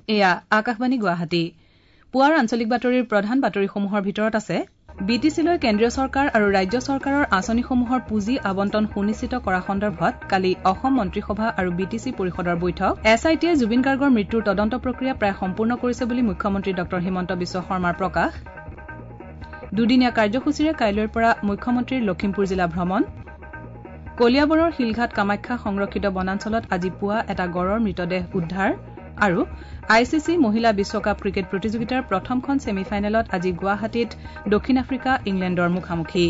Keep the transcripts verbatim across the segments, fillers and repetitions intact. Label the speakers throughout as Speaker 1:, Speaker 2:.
Speaker 1: এয়া আকাশবাণী গুৱাহাটী পুৱাৰ আঞ্চলিক বাতৰিৰ প্ৰধান বাতৰিসমূহৰ ভিতৰত আছে বি টি চিলৈ কেন্দ্ৰীয় চৰকাৰ আৰু ৰাজ্য চৰকাৰৰ আঁচনিসমূহৰ পুঁজি আবণ্টন সুনিশ্চিত কৰা সন্দৰ্ভত কালি অসম মন্ত্ৰীসভা আৰু বি টি চি পৰিষদৰ বৈঠক এছ আই টিয়ে জুবিন গাৰ্গৰ মৃত্যুৰ তদন্ত প্ৰক্ৰিয়া প্ৰায় সম্পূৰ্ণ কৰিছে বুলি মুখ্যমন্ত্ৰী ডঃ হিমন্ত বিশ্ব শৰ্মাৰ প্ৰকাশ দুদিনীয়া কাৰ্যসূচীৰে কাইলৈৰ পৰা মুখ্যমন্ত্ৰীৰ লখিমপুৰ জিলা ভ্ৰমণ কলিয়াবৰৰ শিলঘাট কামাখ্যা সংৰক্ষিত বনাঞ্চলত আজি পুৱা এটা গড়ৰ মৃতদেহ উদ্ধাৰ আৰু আই চি চি মহিলা বিশ্বকাপ ক্ৰিকেট প্ৰতিযোগিতাৰ প্ৰথমখন ছেমি ফাইনেলত আজি গুৱাহাটীত দক্ষিণ আফ্ৰিকা ইংলেণ্ডৰ মুখামুখি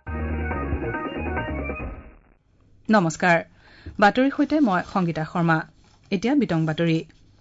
Speaker 1: নমস্কাৰ বাতৰিৰ সৈতে মই সংগীতা শৰ্মা এতিয়া বিতং বাতৰি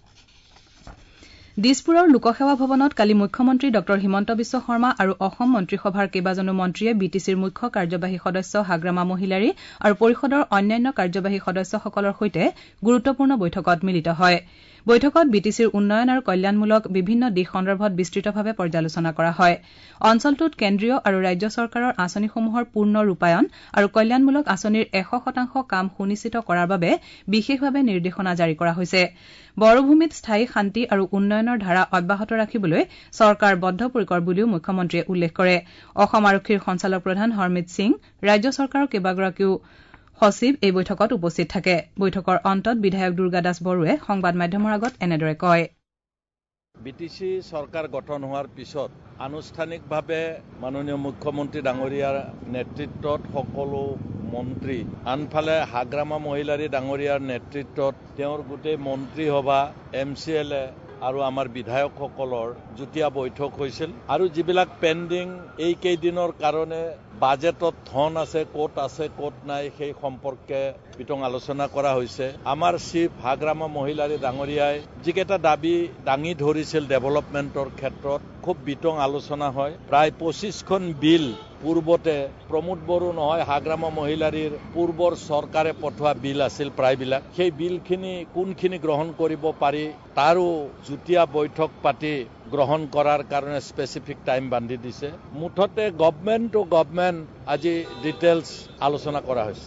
Speaker 1: দিছপুৰৰ লোকসেৱা ভৱনত কালি মুখ্যমন্ত্ৰী ডঃ হিমন্ত বিশ্ব শৰ্মা আৰু অসম মন্ত্ৰীসভাৰ কেইবাজনো মন্ত্ৰীয়ে বি টি চিৰ মুখ্য কাৰ্যবাহী সদস্য হাগ্ৰামা মহিলাৰী আৰু পৰিষদৰ অন্যান্য কাৰ্যবাহী সদস্যসকলৰ সৈতে গুৰুত্বপূৰ্ণ বৈঠকত মিলিত হয় বৈঠকত বি টি চিৰ উন্নয়ন আৰু কল্যাণমূলক বিভিন্ন দিশ সন্দৰ্ভত বিস্তৃতভাৱে পৰ্যালোচনা কৰা হয় অঞ্চলটোত কেন্দ্ৰীয় আৰু ৰাজ্য চৰকাৰৰ আঁচনিসমূহৰ পূৰ্ণ ৰূপায়ণ আৰু কল্যাণমূলক আঁচনিৰ এশ শতাংশ কাম সুনিশ্চিত কৰাৰ বাবে বিশেষভাৱে নিৰ্দেশনা জাৰি কৰা হৈছে বৰভূমিত স্থায়ী শান্তি আৰু উন্নয়নৰ ধাৰা অব্যাহত ৰাখিবলৈ চৰকাৰ বদ্ধপৰিকৰ বুলিও মুখ্যমন্ত্ৰীয়ে উল্লেখ কৰে অসম আৰক্ষীৰ সঞ্চালক প্ৰধান হৰমিত সিং ৰাজ্য চৰকাৰৰ কেইবাগৰাকীও সচিব এই বৈঠকত উপস্থিত থাকে বৈঠকৰ অন্তত বিধায়ক দুৰ্গা দাস বড়োৱে সংবাদ মাধ্যমৰ আগত এনেদৰে কয়
Speaker 2: বি টি চি চৰকাৰ গঠন হোৱাৰ পিছত আনুষ্ঠানিকভাৱে মাননীয় মুখ্যমন্ত্ৰী ডাঙৰীয়াৰ নেতৃত্বত সকলো মন্ত্ৰী আনফালে হাগ্ৰামা মহিলাৰী ডাঙৰীয়াৰ নেতৃত্বত তেওঁৰ গোটেই মন্ত্ৰী সভা এম চি এল এ আৰু আমাৰ বিধায়কসকলৰ যুটীয়া বৈঠক হৈছিল আৰু যিবিলাক পেণ্ডিং এই কেইদিনৰ কাৰণে বাজেটত ধন আছে ক'ত আছে ক'ত নাই সেই সম্পৰ্কে বিতং আলোচনা কৰা হৈছে আমাৰ চিফ হাগ্ৰামা মহিলাৰী ডাঙৰীয়াই যিকেইটা দাবী দাঙি ধৰিছিল ডেভেলপমেণ্টৰ ক্ষেত্ৰত খুব বিতং আলোচনা হয় প্ৰায় পঁচিছখন বিল পূৰ্বতে প্ৰমোদ বড়ো নহয় হাগ্ৰামা মহিলাৰীৰ পূৰ্বৰ চৰকাৰে পঠোৱা বিল আছিল প্ৰায়বিলাক সেই বিলখিনি কোনখিনি গ্ৰহণ কৰিব পাৰি তাৰো যুটীয়া বৈঠক পাতি গ্ৰহণ কৰাৰ কাৰণে স্পেচিফিক টাইম বান্ধি দিছে মুঠতে গভমেণ্ট টু গভমেণ্ট আজি ডিটেইলছ আলোচনা কৰা হৈছে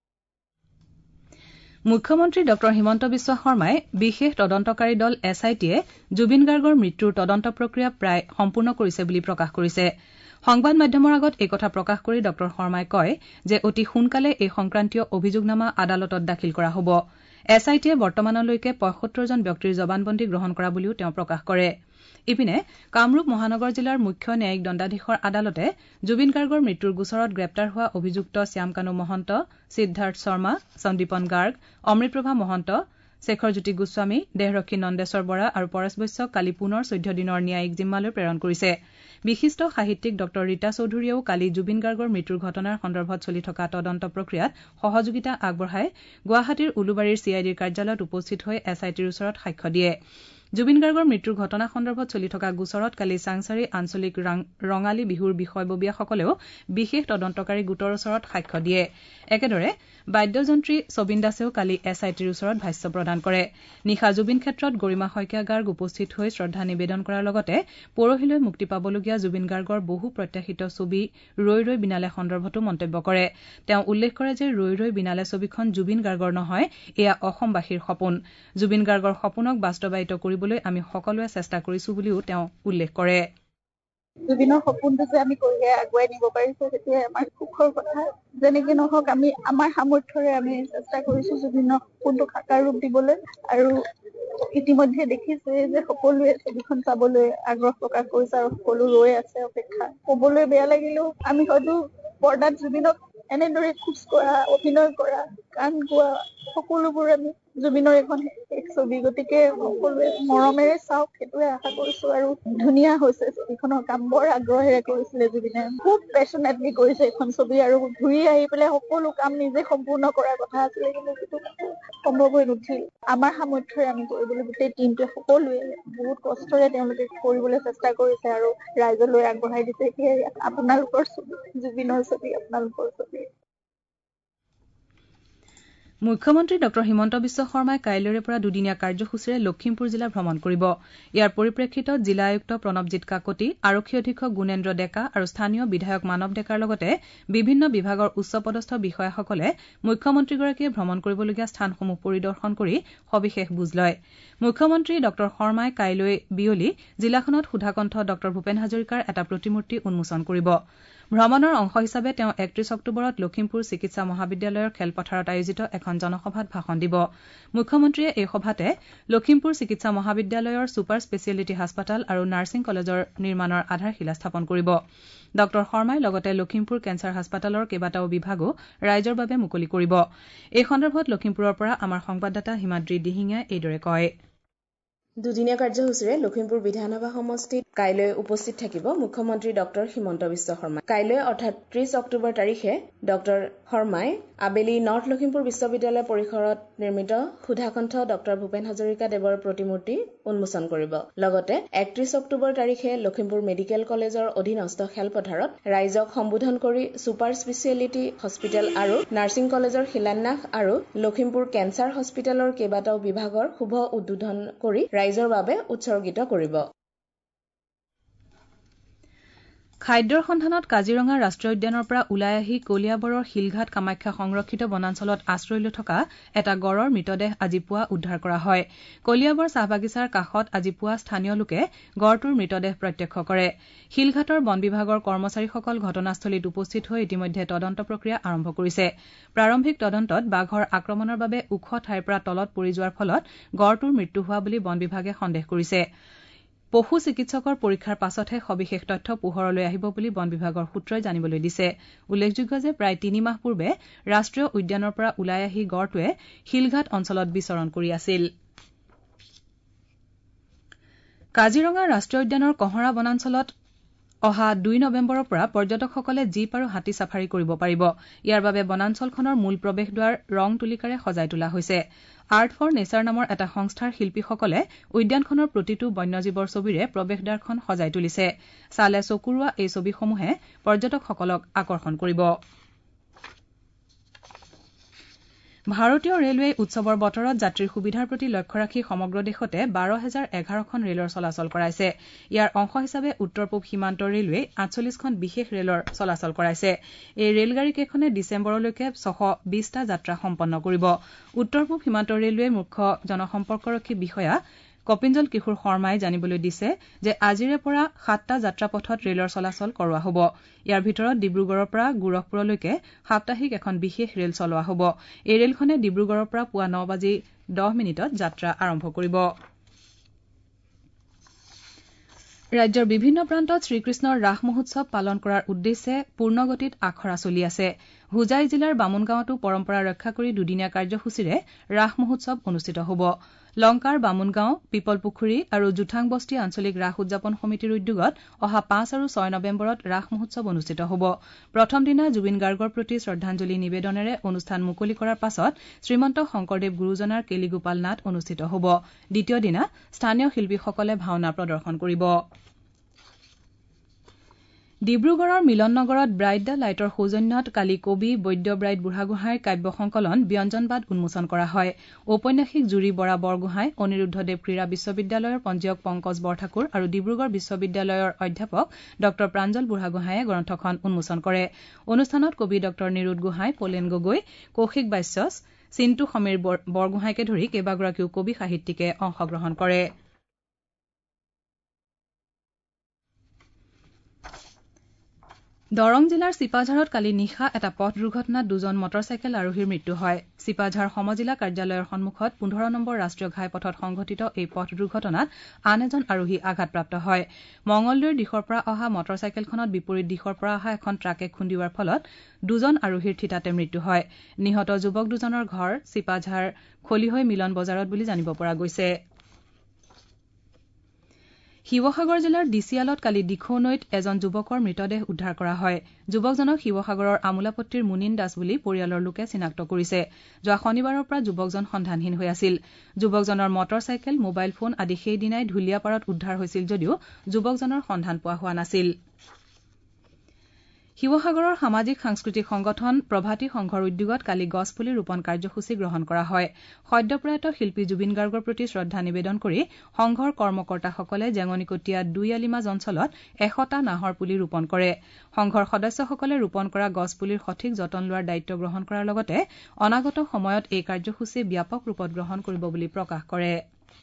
Speaker 1: মুখ্যমন্ত্ৰী ডঃ হিমন্ত বিশ্ব শৰ্মাই বিশেষ তদন্তকাৰী দল এছ আই টিয়ে জুবিন গাৰ্গৰ মৃত্যুৰ তদন্ত প্ৰক্ৰিয়া প্ৰায় সম্পূৰ্ণ কৰিছে বুলি প্ৰকাশ কৰিছে সংবাদ মাধ্যমৰ আগত এই কথা প্ৰকাশ কৰি ডঃ শৰ্মাই কয় যে অতি সোনকালে এই সংক্ৰান্তীয় অভিযোগনামা আদালতত দাখিল কৰা হ'ব এছ আই টিয়ে বৰ্তমানলৈকে পঁয়সত্তৰজন ব্যক্তিৰ জবানবন্দী গ্ৰহণ কৰা বুলিও তেওঁ প্ৰকাশ কৰে ইপিনে কামৰূপ মহানগৰ জিলাৰ মুখ্য ন্যায়িক দণ্ডাধীশৰ আদালতে জুবিন গাৰ্গৰ মৃত্যুৰ গোচৰত গ্ৰেপ্তাৰ হোৱা অভিযুক্ত শ্যামকানু মহন্ত সিদ্ধাৰ্থ শৰ্মা সন্দীপন গাৰ্গ অমৃতপ্ৰভা মহন্ত শেখৰজ্যোতি গোস্বামী দেহৰক্ষী নন্দেশ্বৰ বৰা আৰু পৰেশ বৈশ্যক কালি পুনৰ চৈধ্য দিনৰ ন্যায়িক জিম্মালৈ প্ৰেৰণ কৰিছে বিশিষ্ট সাহিত্যিক ডঃ ৰীতা চৌধুৰীয়েও কালি জুবিন গাৰ্গৰ মৃত্যুৰ ঘটনাৰ সন্দৰ্ভত চলি থকা তদন্ত প্ৰক্ৰিয়াত সহযোগিতা আগবঢ়াই গুৱাহাটীৰ উলুবাৰীৰ চি আই ডিৰ কাৰ্যালয়ত উপস্থিত হৈ এছ আই টিৰ ওচৰত সাক্ষ্য দিয়ে জুবিন গাৰ্গৰ মৃত্যুৰ ঘটনা সন্দৰ্ভত চলি থকা গোচৰত কালি চাংচাৰী আঞ্চলিক ৰঙালী বিহুৰ বিষয়ববীয়াসকলেও বিশেষ তদন্তকাৰী গোটৰ ওচৰত সাক্ষ্য দিয়ে একেদৰে বাদ্যযন্ত্ৰী ছবিন দাসেও কালি এছ আই টিৰ ওচৰত ভাষ্য প্ৰদান কৰে নিশা জুবিন ক্ষেত্ৰত গৰিমা শইকীয়া গাৰ্গ উপস্থিত হৈ শ্ৰদ্ধা নিবেদন কৰাৰ লগতে পৰহিলৈ মুক্তি পাবলগীয়া জুবিন গাৰ্গৰ বহু প্ৰত্যাশিত ছবি ৰৈ ৰৈ বিনালে সন্দৰ্ভতো মন্তব্য কৰে তেওঁ উল্লেখ কৰে যে ৰৈ ৰৈ বিনালে ছবিখন জুবিন গাৰ্গৰ নহয় এয়া অসমবাসীৰ সপোন জুবিন গাৰ্গৰ সপোনক বাস্তৱায়িত কৰিবলৈ আমি সকলোৱে চেষ্টা কৰিছো বুলিও তেওঁ উল্লেখ কৰে
Speaker 3: জুবিনৰ সপোনটো যে আমি কৰি আগুৱাই নিব পাৰিছো সেইটোৱে আমাৰ সুখৰ কথা যেনেকে নহওক আমি আমাৰ সামৰ্থ্যৰে আমি চেষ্টা কৰিছো জুবিনৰ সপোনটো সাকাৰ ৰূপ দিবলৈ আৰু ইতিমধ্যে দেখিছে যে সকলোৱে ছবিখন চাবলৈ আগ্ৰহ প্ৰকাশ কৰিছে আৰু সকলো ৰৈ আছে অপেক্ষা কবলৈ বেয়া লাগিলেও আমি হয়তো পৰ্দাত জুবিনক এনেদৰে খোজ কৰা অভিনয় কৰা গান গোৱা সকলোবোৰ আমি জুবিনৰ এখন এক ছবি গতিকে সকলোৱে মৰমেৰে চাওক সেইটোৱে আশা কৰিছো আৰু ধুনীয়া হৈছে ছবিখনৰ কাম বৰ আগ্ৰহেৰে কৰিছিলে জুবিনে খুব পেচনেটলি কৰিছে এখন ছবি আৰু ঘূৰি আহি পেলাই সকলো কাম নিজে সম্পূৰ্ণ কৰাৰ কথা আছিলে কিন্তু সেইটো সম্ভৱ হৈ নুঠিল আমাৰ সামৰ্থ্যৰে আমি কৰিবলৈ গোটেই টিমটোৱে সকলোৱে বহুত কষ্টৰে তেওঁলোকে কৰিবলৈ চেষ্টা কৰিছে আৰু ৰাইজলৈ আগবঢ়াই দিছে সেয়ে আপোনালোকৰ ছবি জুবিনৰ ছবি আপোনালোকৰ ছবি
Speaker 1: মুখ্যমন্ত্ৰী ডঃ হিমন্ত বিশ্ব শৰ্মাই কাইলৈৰে পৰা দুদিনীয়া কাৰ্যসূচীৰে লখিমপুৰ জিলা ভ্ৰমণ কৰিব। ইয়াৰ পৰিপ্ৰেক্ষিতত জিলা আয়ুক্ত প্ৰণৱজিৎ কাকতি, আৰক্ষী অধীক্ষক গুণেন্দ্ৰ ডেকা আৰু স্থানীয় বিধায়ক মানৱ ডেকাৰ লগতে বিভিন্ন বিভাগৰ উচ্চপদস্থ বিষয়াসকলে মুখ্যমন্ত্ৰীগৰাকীয়ে ভ্ৰমণ কৰিবলগীয়া স্থানসমূহ পৰিদৰ্শন কৰি সবিশেষ বুজ লয়। মুখ্যমন্ত্ৰী ডঃ শৰ্মাই কাইলৈ বিয়লি জিলাখনত সুধাকণ্ঠ ডঃ ভূপেন হাজৰিকাৰ এটা প্ৰতিমূৰ্তি উন্মোচন কৰিব। ভ্ৰমণৰ অংশ হিচাপে তেওঁ একত্ৰিশ অক্টোবৰত লখিমপুৰ চিকিৎসা মহাবিদ্যালয়ৰ খেলপথাৰত আয়োজিত এখন জনসভাত ভাষণ দিব। মুখ্যমন্ত্ৰীয়ে এই সভাতে লখিমপুৰ চিকিৎসা মহাবিদ্যালয়ৰ ছুপাৰ স্পেচিয়েলিটি হাস্পতাল আৰু নাৰ্ছিং কলেজৰ নিৰ্মাণৰ আধাৰশিলা স্থাপন কৰিব। ডঃ শৰ্মাই লগতে লখিমপুৰ কেঞ্চাৰ হাস্পতালৰ কেইবাটাও বিভাগো ৰাইজৰ বাবে মুকলি কৰিব। এই সন্দৰ্ভত লখিমপুৰৰ পৰা আমাৰ সংবাদদাতা হিমাদ্ৰী দিহিঙীয়াই এইদৰে কয়।
Speaker 4: দুদিনীয়া কাৰ্যসূচীৰে লখিমপুৰ বিধানসভা সমষ্টিত কাইলৈ উপস্থিত থাকিব মুখ্যমন্ত্ৰী ডক্টৰ হিমন্ত বিশ্ব শৰ্মা। কাইলৈ অৰ্থাৎ ত্ৰিশ অক্টোবৰ তাৰিখে ডক্টৰ শৰ্মাই আবেলি নৰ্থ লখিমপুৰ বিশ্ববিদ্যালয় পৰিসৰত নিৰ্মিত সুধাকণ্ঠ ডক্টৰ ভূপেন হাজৰিকা দেৱৰ প্ৰতিমূৰ্তি উন্মোচন কৰিব। লগতে একত্ৰিশ অক্টোবৰ তাৰিখে লখিমপুৰ মেডিকেল কলেজৰ অধীনস্থ খেলপথাৰত ৰাইজক সম্বোধন কৰি ছুপাৰ স্পেচিয়েলিটি হস্পিটেল আৰু নাৰ্ছিং কলেজৰ শিলান্যাস আৰু লখিমপুৰ কেঞ্চাৰ হস্পিটেলৰ কেইবাটাও বিভাগৰ শুভ উদ্বোধন কৰি ৰাইজৰ বাবে উৎসৰ্গিত কৰিব।
Speaker 1: খাদ্যৰ সন্ধানত কাজিৰঙা ৰাষ্ট্ৰীয় উদ্যানৰ পৰা ওলাই আহি কলিয়াবৰৰ শিলঘাট কামাখ্যা সংৰক্ষিত বনাঞ্চলত আশ্ৰয় লৈ থকা এটা গড়ৰ মৃতদেহ আজি পুৱা উদ্ধাৰ কৰা হয়। কলিয়াবৰ চাহ বাগিচাৰ কাষত আজি পুৱা স্থানীয় লোকে গড়টোৰ মৃতদেহ প্ৰত্যক্ষ কৰে। শিলঘাটৰ বন বিভাগৰ কৰ্মচাৰীসকল ঘটনাস্থলীত উপস্থিত হৈ ইতিমধ্যে তদন্ত প্ৰক্ৰিয়া আৰম্ভ কৰিছে। প্ৰাৰম্ভিক তদন্তত বাঘৰ আক্ৰমণৰ বাবে ওখ ঠাইৰ পৰা তলত পৰি যোৱাৰ ফলত গড়টোৰ মৃত্যু হোৱা বুলি বন বিভাগে সন্দেহ কৰিছে। পশু চিকিৎসকৰ পৰীক্ষাৰ পাছতহে সবিশেষ তথ্য পোহৰলৈ আহিব বুলি বন বিভাগৰ সূত্ৰই জানিবলৈ দিছে। উল্লেখযোগ্য যে প্ৰায় তিনি মাহ পূৰ্বে ৰাষ্ট্ৰীয় উদ্যানৰ পৰা ওলাই আহি গড়টোৱে শিলঘাট অঞ্চলত বিচৰণ কৰি আছিল। কাজিৰঙা ৰাষ্ট্ৰীয় উদ্যানৰ কহৰা বনাঞ্চলত অহা দুই নৱেম্বৰৰ পৰা পৰ্যটকসকলে জীপ আৰু হাতী ছাফাৰী কৰিব পাৰিব। ইয়াৰ বাবে বনাঞ্চলখনৰ মূল প্ৰৱেশদ্বাৰ ৰং তুলিকাৰে সজাই তোলা হৈছে। আৰ্ট ফৰ নেচাৰ নামৰ এটা সংস্থাৰ শিল্পীসকলে উদ্যানখনৰ প্ৰতিটো বন্যজীৱৰ ছবিৰে প্ৰৱেশদ্বাৰখন সজাই তুলিছে। চালে চকুৰোৱা এই ছবিসমূহে পৰ্যটকসকলক আকৰ্ষণ কৰিব। ভাৰতীয় ৰেলৱেই উৎসৱৰ বতৰত যাত্ৰীৰ সুবিধাৰ প্ৰতি লক্ষ্য ৰাখি সমগ্ৰ দেশতে বাৰ হাজাৰ এঘাৰখন ৰেলৰ চলাচল কৰাইছে। ইয়াৰ অংশ হিচাপে উত্তৰ পূব সীমান্ত ৰেলৱেই আঠচল্লিছখন বিশেষ ৰেলৰ চলাচল কৰাইছে। এই ৰেলগাড়ীকেইখনে ডিচেম্বৰলৈকে ছশ বিশটা যাত্ৰা সম্পন্ন কৰিব। উত্তৰ পূব সীমান্ত ৰেলৱেৰ মুখ্য জনসম্পৰ্কৰক্ষী বিষয়া কপিঞ্জল কিশোৰ শৰ্মাই জানিবলৈ দিছে যে আজিৰে পৰা সাতটা যাত্ৰাপথত ৰেলৰ চলাচল কৰোৱা হ'ব। ইয়াৰ ভিতৰত ডিব্ৰুগড়ৰ পৰা গোৰখপুৰলৈকে সাপ্তাহিক এখন বিশেষ ৰেল চলোৱা হ'ব। এই ৰেলখনে ডিব্ৰুগড়ৰ পৰা পুৱা ন বাজি দহ মিনিটত যাত্ৰা আৰম্ভ কৰিব। ৰাজ্যৰ বিভিন্ন প্ৰান্তত শ্ৰীকৃষ্ণৰ ৰাস মহোৎসৱ পালন কৰাৰ উদ্দেশ্যে পূৰ্ণগতিত আখৰা চলি আছে। হোজাই জিলাৰ বামুণগাঁৱতো পৰম্পৰা ৰক্ষা কৰি দুদিনীয়া কাৰ্যসূচীৰে ৰাস মহোৎসৱ অনুষ্ঠিত হ'ব। লংকাৰ বামুণগাঁও, পিপলপুখুৰী আৰু জুঠাংবস্তি আঞ্চলিক ৰাস উদযাপন সমিতিৰ উদ্যোগত অহা পাঁচ আৰু ছয় নৱেম্বৰত ৰাস মহোৎসৱ অনুষ্ঠিত হ'ব। প্ৰথম দিনা জুবিন গাৰ্গৰ প্ৰতি শ্ৰদ্ধাঞ্জলি নিবেদনেৰে অনুষ্ঠান মুকলি কৰাৰ পাছত শ্ৰীমন্ত শংকৰদেৱ গুৰুজনাৰ কেলিগোপাল নাট অনুষ্ঠিত হ'ব। দ্বিতীয় দিনা স্থানীয় শিল্পীসকলে ভাওনা প্ৰদৰ্শন কৰিব। ডিব্ৰুগড়ৰ মিলন নগৰত ব্ৰাইট দ্য লাইটৰ সৌজন্যত কালি কবি বৈদ্য ব্ৰাইট বুঢ়াগোহাঁইৰ কাব্য সংকলন ব্যঞ্জনবাদ উন্মোচন কৰা হয়। ঔপন্যাসিক জুৰি বৰা বৰগোহাঁই, অনিৰুদ্ধদেৱ ক্ৰীড়া বিশ্ববিদ্যালয়ৰ পঞ্জীয়ক পংকজ বৰঠাকুৰ আৰু ডিব্ৰুগড় বিশ্ববিদ্যালয়ৰ অধ্যাপক ড প্ৰাঞ্জল বুঢ়াগোহাঁয়ে গ্ৰন্থখন উন্মোচন কৰে। অনুষ্ঠানত কবি ড নিৰুদ গোহাঁই, পলেন গগৈ, কৌশিক বাস্যস, চিন্তু সমীৰ বৰগোহাঁইকে ধৰি কেইবাগৰাকীও কবি সাহিত্যিকে অংশগ্ৰহণ কৰে। দৰং জিলাৰ চিপাঝাৰত কালি নিশা এটা পথ দুৰ্ঘটনাত দুজন মটৰচাইকেল আৰোহীৰ মৃত্যু হয়। চিপাঝাৰ সমজিলা কাৰ্যালয়ৰ সন্মুখত পোন্ধৰ নম্বৰ ৰাষ্ট্ৰীয় ঘাইপথত সংঘটিত এই পথ দুৰ্ঘটনাত আন এজন আৰোহী আঘাতপ্ৰাপ্ত হয়। মঙলদৈৰ দিশৰ পৰা অহা মটৰচাইকেলখনত বিপৰীত দিশৰ পৰা অহা এখন ট্ৰাকে খুন্দিওৱাৰ ফলত দুজন আৰোহীৰ থিতাতে মৃত্যু হয়। নিহত যুৱক দুজনৰ ঘৰ চিপাঝাৰ খলিহৈ মিলন বজাৰত বুলি জানিব পৰা গৈছে। শিৱসাগৰ জিলাৰ ডিচিয়ালত কালি দিখৌ নৈত এজন যুৱকৰ মৃতদেহ উদ্ধাৰ কৰা হয়। যুৱকজনক শিৱসাগৰৰ আমোলাপট্টিৰ মুনীন দাস বুলি পৰিয়ালৰ লোকে চিনাক্ত কৰিছে। যোৱা শনিবাৰৰ পৰা যুৱকজন সন্ধানহীন হৈ আছিল। যুৱকজনৰ মটৰ চাইকেল, মোবাইল ফোন আদি সেইদিনাই ঢুলীয়াপাৰত উদ্ধাৰ হৈছিল যদিও যুৱকজনৰ সন্ধান পোৱা হোৱা নাছিল। শিৱসাগৰৰ সামাজিক সাংস্কৃতিক সংগঠন প্ৰভাতী সংঘৰ উদ্যোগত কালি গছপুলি ৰোপণ কাৰ্যসূচী গ্ৰহণ কৰা হয় সদ্যপ্ৰয়াত শিল্পী জুবিন গাৰ্গৰ প্ৰতি শ্ৰদ্ধা নিবেদন কৰি সংঘৰ কৰ্মকৰ্তাসকলে জেঙনিকটীয়া দুই আলিমাজ অঞ্চলত এশটা নাহৰ পুলি ৰোপণ কৰে সংঘৰ সদস্যসকলে ৰোপণ কৰা গছপুলিৰ সঠিক যতন লোৱাৰ দায়িত্ব গ্ৰহণ কৰাৰ লগতে অনাগত সময়ত এই কাৰ্যসূচী ব্যাপক ৰূপত গ্ৰহণ কৰিব বুলি প্ৰকাশ কৰে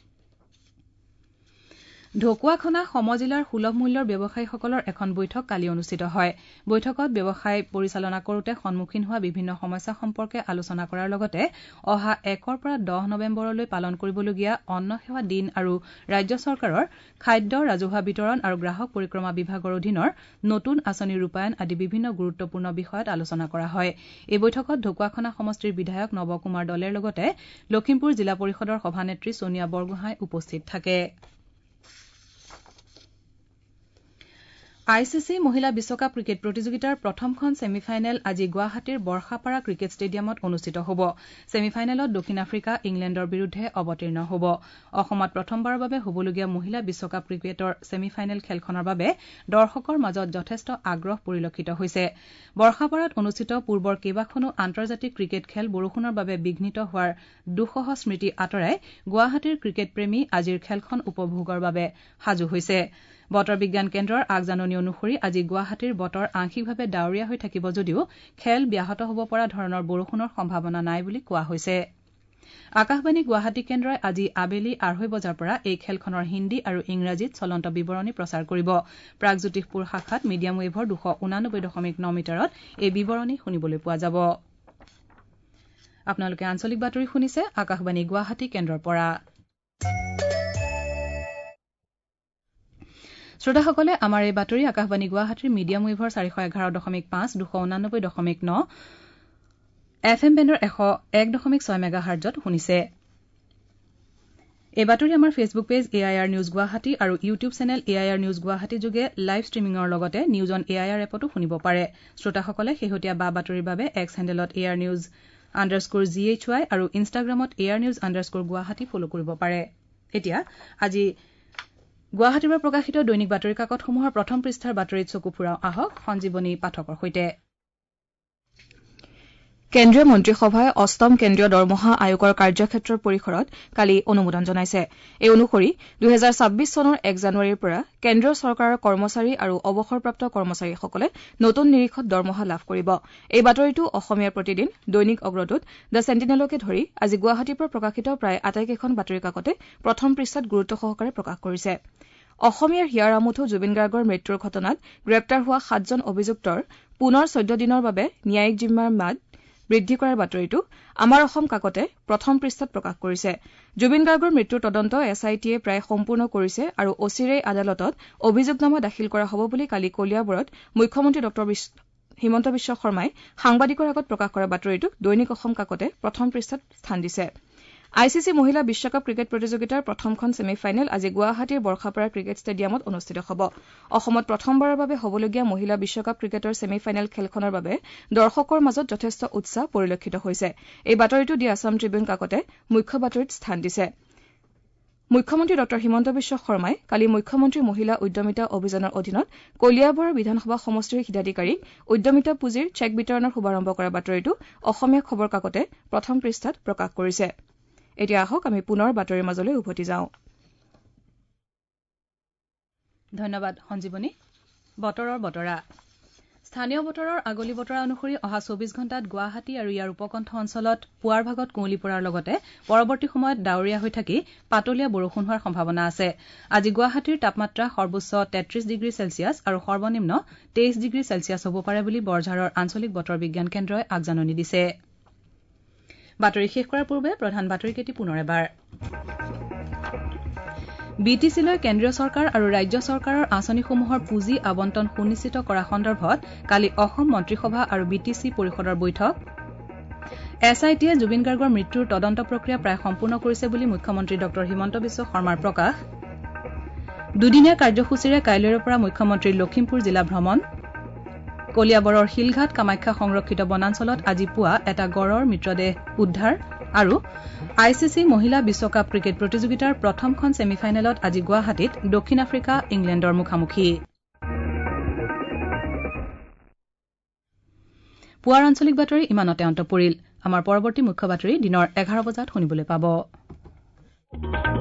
Speaker 1: ঢকুৱাখনা সমজিলাৰ সুলভ মূল্যৰ ব্যৱসায়ীসকলৰ এখন বৈঠক কালি অনুষ্ঠিত হয় বৈঠকত ব্যৱসায় পৰিচালনা কৰোতে সন্মুখীন হোৱা বিভিন্ন সমস্যা সম্পৰ্কে আলোচনা কৰাৰ লগতে অহা একৰ পৰা দহ নৱেম্বৰলৈ পালন কৰিবলগীয়া অন্ন সেৱা দিন আৰু ৰাজ্য চৰকাৰৰ খাদ্য ৰাজহুৱা বিতৰণ আৰু গ্ৰাহক পৰিক্ৰমা বিভাগৰ অধীনৰ নতুন আঁচনি ৰূপায়ণ আদি বিভিন্ন গুৰুত্বপূৰ্ণ বিষয়ত আলোচনা কৰা হয় এই বৈঠকত ঢকুৱাখনা সমষ্টিৰ বিধায়ক নৱ কুমাৰ দলেৰ লগতে লখিমপুৰ জিলা পৰিষদৰ সভানেত্ৰী ছোনিয়া বৰগোহাঁই উপস্থিত থাকে আই চি চি মহিলা বিশ্বকাপ ক্ৰিকেট প্ৰতিযোগিতাৰ প্ৰথমখন ছেমি ফাইনেল আজি গুৱাহাটীৰ বৰ্ষাপাৰা ক্ৰিকেট ষ্টেডিয়ামত অনুষ্ঠিত হ'ব ছেমি ফাইনেলত দক্ষিণ আফ্ৰিকা ইংলেণ্ডৰ বিৰুদ্ধে অৱতীৰ্ণ হ'ব অসমত প্ৰথমবাৰৰ বাবে হ'বলগীয়া মহিলা বিশ্বকাপ ক্ৰিকেটৰ ছেমি ফাইনেল খেলখনৰ বাবে দৰ্শকৰ মাজত যথেষ্ট আগ্ৰহ পৰিলক্ষিত হৈছে বৰ্ষাপাৰাত অনুষ্ঠিত পূৰ্বৰ কেইবাখনো আন্তৰ্জাতিক ক্ৰিকেট খেল বৰষুণৰ বাবে বিঘ্নিত হোৱাৰ দুঃসহ স্মৃতি আঁতৰাই গুৱাহাটীৰ ক্ৰিকেট প্ৰেমী আজিৰ খেলখন উপভোগৰ বাবে সাজু হৈছে বতৰ বিজ্ঞান কেন্দ্ৰৰ আগজাননী অনুসৰি আজি গুৱাহাটীৰ বতৰ আংশিকভাৱে ডাৱৰীয়া হৈ থাকিব যদিও খেল ব্যাহত হ'ব পৰা ধৰণৰ বৰষুণৰ সম্ভাৱনা নাই বুলি কোৱা হৈছে আকাশবাণী গুৱাহাটী কেন্দ্ৰই আজি আবেলি আঢ়ৈ বজাৰ পৰা এই খেলখনৰ হিন্দী আৰু ইংৰাজীত চলন্ত বিৱৰণী প্ৰচাৰ কৰিব প্ৰাগজ্যোতিষপুৰ শাখাত মিডিয়াম ৱেভৰ দুশ ঊনানব্বৈ দশমিক ন মিটাৰত এই বিৱৰণী শুনিবলৈ পোৱা যাব আপোনালোকে আঞ্চলিক বাতৰি শুনিছে আকাশবাণী গুৱাহাটী কেন্দ্ৰৰ পৰা শ্ৰোতাসকলে আমাৰ এই বাতৰি আকাশবাণী গুৱাহাটীৰ মিডিয়াম ৱেভৰ চাৰিশ এঘাৰ দশমিক পাঁচ দুশ ঊনানব্বৈ দশমিক ন এফ এম বেণ্ডৰ এশ এক দশমিক ছয় মেগা হাৰ্জত শুনিছে এই বাতৰি আমাৰ Facebook page A I R news Guwahati আৰু YouTube channel A I R news Guwahati যোগে লাইভ ষ্ট্ৰিমিঙৰ লগতে news on A I R এপতো শুনিব পাৰে শ্ৰোতাসকলে শেহতীয়া বা বাতৰিৰ বাবে এক্স হেণ্ডেলত A R news underscore G H Y আৰু ইনষ্টাগ্ৰামত A R news underscore Guwahati follow' কৰিব পাৰে এতিয়া আজি গুৱাহাটীৰ পৰা প্ৰকাশিত দৈনিক বাতৰি কাকতসমূহৰ প্ৰথম পৃষ্ঠাৰ বাতৰিত চকু ফুৰাওঁ আহক সঞ্জীৱনী পাঠকৰ সৈতে কেন্দ্ৰীয় মন্ত্ৰীসভাই অষ্টম কেন্দ্ৰীয় দৰমহা আয়োগৰ কাৰ্যক্ষেত্ৰৰ পৰিসৰত কালি অনুমোদন জনাইছে এই অনুসৰি দুহেজাৰ ছাব্বিছ চনৰ এক জানুৱাৰীৰ পৰা কেন্দ্ৰীয় চৰকাৰৰ কৰ্মচাৰী আৰু অৱসৰপ্ৰাপ্ত কৰ্মচাৰীসকলে নতুন নিৰিখত দৰমহা লাভ কৰিব এই বাতৰিটো অসমীয়াৰ প্ৰতিদিন দৈনিক অগ্ৰদূত দ্য চেণ্টিনেলকে ধৰি আজি গুৱাহাটীৰ পৰা প্ৰকাশিত প্ৰায় আটাইকেইখন বাতৰি কাকতে প্ৰথম পৃষ্ঠাত গুৰুত্ব সহকাৰে প্ৰকাশ কৰিছে অসমীয়াৰ হিয়াৰ আমুঠু জুবিন গাৰ্গৰ মৃত্যুৰ ঘটনাত গ্ৰেপ্তাৰ হোৱা সাতজন অভিযুক্তৰ পুনৰ চৈধ্য দিনৰ বাবে ন্যায়িক জিম্মাৰ ম্যাদ বৃদ্ধি কৰাৰ বাতৰিটো আমাৰ অসম কাকতে প্ৰথম পৃষ্ঠাত প্ৰকাশ কৰিছে জুবিন গাৰ্গৰ মৃত্যুৰ তদন্ত এছ আই টিয়ে প্ৰায় সম্পূৰ্ণ কৰিছে আৰু অচিৰেই আদালতত অভিযোগনামা দাখিল কৰা হ'ব বুলি কালি কলিয়াবৰত মুখ্যমন্ত্ৰী ডক্টৰ হিমন্ত বিশ্ব শৰ্মাই সাংবাদিকৰ আগত প্ৰকাশ কৰা বাতৰিটোক দৈনিক অসম কাকতে প্ৰথম পৃষ্ঠাত স্থান দিছে আই চি চি মহিলা বিশ্বকাপ ক্ৰিকেট প্ৰতিযোগিতাৰ প্ৰথমখন ছেমি ফাইনেল আজি গুৱাহাটীৰ বৰ্ষাপাৰা ক্ৰিকেট ষ্টেডিয়ামত অনুষ্ঠিত হ'ব অসমত প্ৰথমবাৰৰ বাবে হ'বলগীয়া মহিলা বিশ্বকাপ ক্ৰিকেটৰ ছেমি ফাইনেল খেলখনৰ বাবে দৰ্শকৰ মাজত যথেষ্ট উৎসাহ পৰিলক্ষিত হৈছে এই বাতৰিটো দি আছাম ট্ৰিবিউন কাকতে মুখ্য বাতৰিত স্থান দিছে মুখ্যমন্ত্ৰী ডক্টৰ হিমন্ত বিশ্ব শৰ্মাই কালি মুখ্যমন্ত্ৰী মহিলা উদ্যমিতা অভিযানৰ অধীনত কলিয়াবৰ বিধানসভা সমষ্টিৰ হিতাধিকাৰীক উদ্যমিতা পুঁজিৰ চেক বিতৰণৰ শুভাৰম্ভ কৰা বাতৰিটো অসমীয়া খবৰ কাকতে প্ৰথম পৃষ্ঠাত প্ৰকাশ কৰিছে এতিয়া আহক আমি পুনৰ বাতৰিৰ মাজলৈ উভতি যাওঁ ধন্যবাদ সঞ্জীৱনী বতৰৰ বতৰা স্থানীয় বতৰৰ আগলি বতৰা অনুসৰি অহা চৌবিশ ঘণ্টাত গুৱাহাটী আৰু ইয়াৰ উপকণ্ঠ অঞ্চলত পুৱাৰ ভাগত কুঁৱলী পৰাৰ লগতে পৰৱৰ্তী সময়ত ডাৱৰীয়া হৈ থাকি পাতলীয়া বৰষুণ হোৱাৰ সম্ভাৱনা আছে আজি গুৱাহাটীৰ তাপমাত্ৰা সৰ্বোচ্চ তেত্ৰিশ ডিগ্ৰী চেলছিয়াছ আৰু সৰ্বনিম্ন তেইশ ডিগ্ৰী চেলছিয়াছ হ'ব পাৰে বুলি বৰঝাৰৰ আঞ্চলিক বতৰ বিজ্ঞান কেন্দ্ৰই আগজাননী দিছে বাতৰি শেষ কৰাৰ পূৰ্বে প্ৰধান বাতৰিকেইটি পুনৰ এবাৰ বি টি চিলৈ কেন্দ্ৰীয় চৰকাৰ আৰু ৰাজ্য চৰকাৰৰ আঁচনিসমূহৰ পুঁজি আবণ্টন সুনিশ্চিত কৰা সন্দৰ্ভত কালি অসম মন্ত্ৰীসভা আৰু বি টি চি পৰিষদৰ বৈঠক এছ আই টিয়ে জুবিন গাৰ্গৰ মৃত্যুৰ তদন্ত প্ৰক্ৰিয়া প্ৰায় সম্পূৰ্ণ কৰিছে বুলি মুখ্যমন্ত্ৰী ডক্টৰ হিমন্ত বিশ্ব শৰ্মাৰ প্ৰকাশ দুদিনীয়া কাৰ্যসূচীৰে কাইলৈৰ পৰা মুখ্যমন্ত্ৰীৰ লখিমপুৰ জিলা ভ্ৰমণ কলিয়াবৰৰ শিলঘাট কামাখ্যা সংৰক্ষিত বনাঞ্চলত আজি পুৱা এটা গড়ৰ মৃতদেহ উদ্ধাৰ আৰু আই চি চি মহিলা বিশ্বকাপ ক্ৰিকেট প্ৰতিযোগিতাৰ প্ৰথমখন ছেমি ফাইনেলত আজি গুৱাহাটীত দক্ষিণ আফ্ৰিকা ইংলেণ্ডৰ মুখামুখি পুৱাৰ আঞ্চলিক বাতৰি ইমানতে অন্ত পৰিল আমাৰ পৰৱৰ্তী মুখ্য বাতৰি দিনৰ এঘাৰ বজাত শুনিবলৈ পাব।